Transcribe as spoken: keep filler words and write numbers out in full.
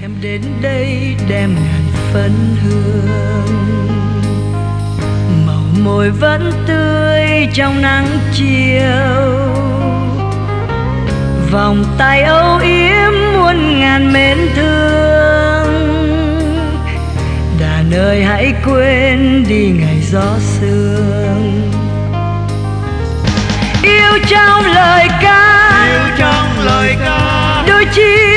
em đến đây đem ngàn phấn hương, màu môi vẫn tươi trong nắng chiều, vòng tay âu yếm muôn ngàn mến thương. Đàn ơi hãy quên đi ngày gió sương, yêu trong lời ca, yêu trong lời ca, đôi chim